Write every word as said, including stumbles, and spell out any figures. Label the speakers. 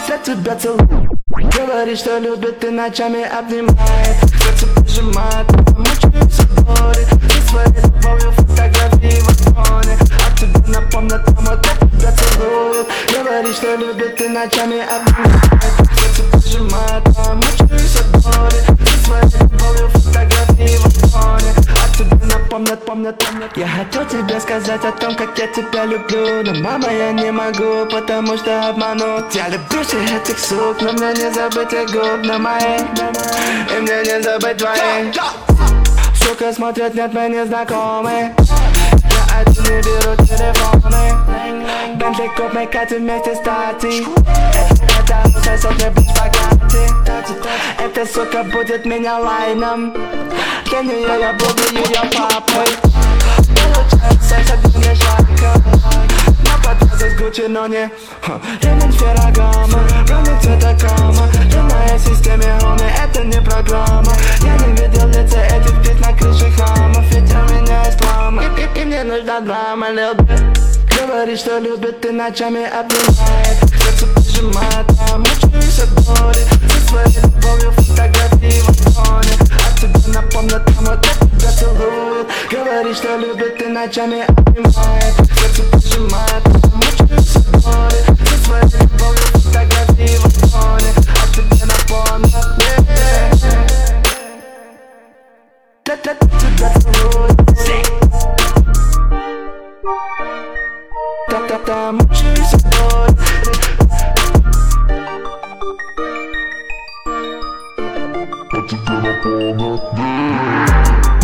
Speaker 1: для тебя целую. Говорит, что любит и ночами обнимает, сердце прижимает, мучаюсь от боли. Ты своей любовью фотографии в айфоне, а тебе напомнят, мама, для тебя целует. Говорит, что любит и ночами обнимает, сердце прижимает, мучаюсь от боли. Ты своей любовью фотографии в айфоне, а тебе напомнят, помнят, помнят. Я хочу тебе сказать о том, как я тебя люблю, но, мама, я не могу, потому что обманут. Я люблю всех этих сук, но мне не забыть их губ на моей, и мне не забыть твои. Сука смотрят, нет, мы не знакомы. Я один не беру телефоны. Бентли коп, мы катим вместе с Тати. Это сосед мне быть богатый. Эта сука будет меня лайном. Для нее я буду ее папой. Получается секс, один не жарко. Нападаться с Гуччи, но не ремень Феррагамо, ромик цвета кама. В моей системе уме это не программа. Я не видел лица этих птиц на крыше хамов, ведь у меня есть мама, и, и, и мне нужна драма, лил бит. Говорит, что любит и ночами обнимает, сердце прижимает, а мучаюсь от боли. Со своей любовью фотографии в айфоне, а тебе напомнят, мама, для тебя целует. Говорит, что любит и ночами обнимает, сердце прижимает, а мучаюсь от боли. Со своей любовью фотографии в айфоне, а тебе напомнят, для тебя целует. Та-та-та, мучаюсь от боли.
Speaker 2: А тебе напомнят,